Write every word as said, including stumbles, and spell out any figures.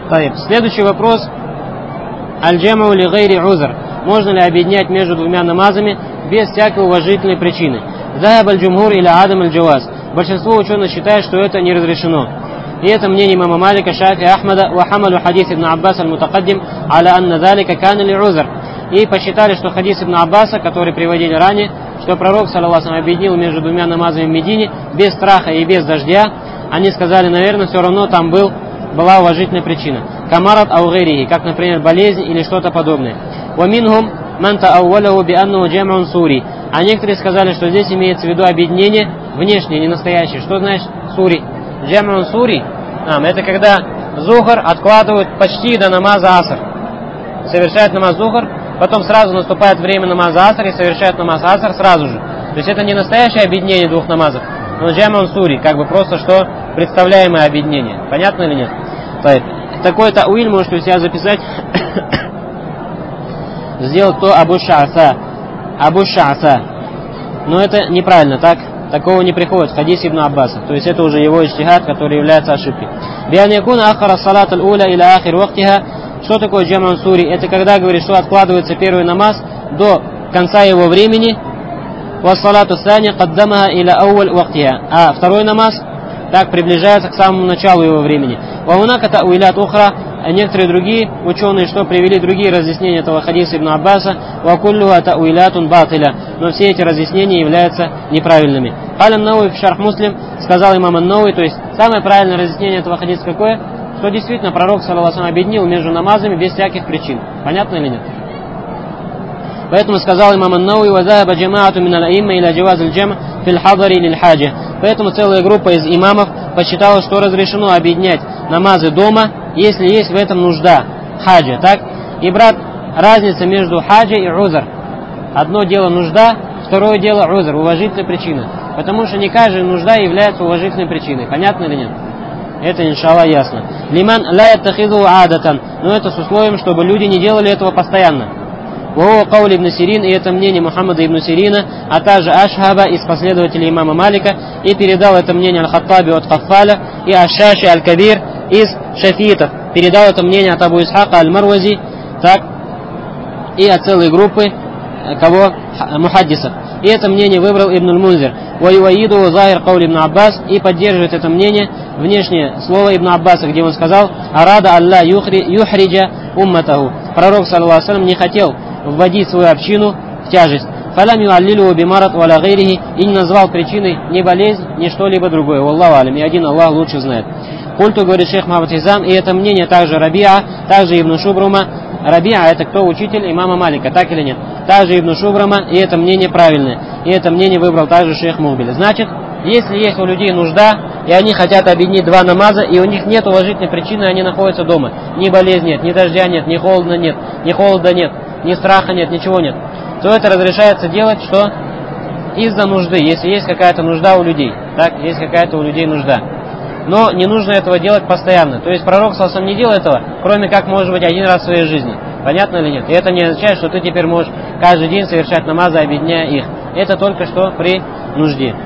Следующий вопрос. Аль-джаму ли гайри узр. Можно ли объединять между двумя намазами без всякой уважительной причины? Захаб аль-джумхур или адам аль-джаваз. Большинство ученых считает, что это не разрешено. И это мнение имама Малика, Шафи, Ахмада, ва хамалу хадис ибн Аббас аль-мутакаддим, аля анна залика кана ли узр. И посчитали, что хадис ибн Аббаса, который приводили ранее, что пророк, саллаллаху алейхи ва саллям, объединил между двумя намазами в Медине без страха и без дождя, они сказали, наверное, все равно там был, была уважительная причина. Камарат аугайрихи, как, например, болезнь или что-то подобное. Ваминхум ман тааувалаху бианнаху джам'ун сури. А некоторые сказали, что здесь имеется в виду объединение внешнее, не настоящее. Что значит сури? Джам'ун сури. А, это когда зухр откладывают почти до намаза аср. Совершает намаз зухр, потом сразу наступает время намаза аср и совершает намаз аср сразу же. То есть это не настоящее объединение двух намазов, но джам'ун сури, как бы просто что представляемое объединение. Понятно или нет? Такой тауиль можете у себя записать. Сделать то Абу Ша'са. Абу Ша'са. Но это неправильно, так? Такого не приходит в хадисе ибн Аббаса. То есть это уже его иджтихад, который является ошибкой. Биан якуна ахара салат аль-уля иля ахир вахтиха. Что такое джам'ун сури? Это когда говорит, что откладывается первый намаз до конца его времени. Ва салату сани каддамаха иля ауаль вахтиха. А второй намаз так приближается к самому началу его времени. Ваунака тауилят ухра. А некоторые другие ученые, что привели другие разъяснения этого хадиса ибн Аббаса, вакуллюха тауилятун батиля. Но все эти разъяснения являются неправильными. Халям Науи в Шарх Муслим сказал имам Науи, то есть самое правильное разъяснение этого хадиса какое? Что действительно пророк, саллаллаху алейхи ва саллям, объединил между намазами без всяких причин. Понятно или нет? Поэтому сказал имам Науи, вазаба джамаату мин аль-аимма иля джаваз аль-джам фил хадари лиль хаджа. Поэтому целая группа из имамов посчитала, что разрешено объединять намазы дома, если есть в этом нужда, хаджа, так? И, брат, разница между хаджа и узр. Одно дело нужда, второе дело узр, уважительная причина. Потому что не каждая нужда является уважительной причиной. Понятно или нет? Это, иншаллах, ясно. Лиман ла яттахизу адатан. Но это с условием, чтобы люди не делали этого постоянно. Ваху кауль ибн Сирин, и это мнение Мухаммада ибн Сирина, а также Ашхаба из последователей имама Малика, и передал это мнение Аль-Хаттаби от Каффаля, и Аш-Шаши Аль-Кабир из шафиитов, передал это мнение от Абу Исхака Аль-Марвази, так, и от целой группы, кого, мухаддисов. И это мнение выбрал Ибн Аль-Мунзир. Ваюаиду захир кауль ибн Аббас, и поддерживает это мнение внешнее слово Ибн Аббаса, где он сказал: «Арада Аллах юхриджа умматаху». Пророк, саллаллаху алейхи ва саллям, не хотел вводить свою общину в тяжесть. «Фалам юаллилу бимарат валя гайрихи», и не назвал причиной ни болезнь, ни что-либо другое. Валлаху алям, и один Аллах лучше знает. Культу, говорит шейх Мухаммад Хизам, и это мнение также Рабиа, также Ибн Шубрума. Рабиа — это кто? Учитель имама Малика, так или нет? Также Ибн Шубрума, и это мнение правильное. И это мнение выбрал также шейх Мухбиль. Значит, если есть у людей нужда, и они хотят объединить два намаза, и у них нет уважительной причины, они находятся дома. Ни болезни нет, ни дождя нет, ни холода нет, ни холода нет, ни страха нет, ничего нет, то это разрешается делать, что из-за нужды, если есть какая-то нужда у людей. Так, есть какая-то у людей нужда. Но не нужно этого делать постоянно. То есть пророк, саллаллаху алейхи ва саллям, не делал этого, кроме как, может быть, один раз в своей жизни. Понятно или нет? И это не означает, что ты теперь можешь каждый день совершать намазы, объединяя их. Это только что при нужде.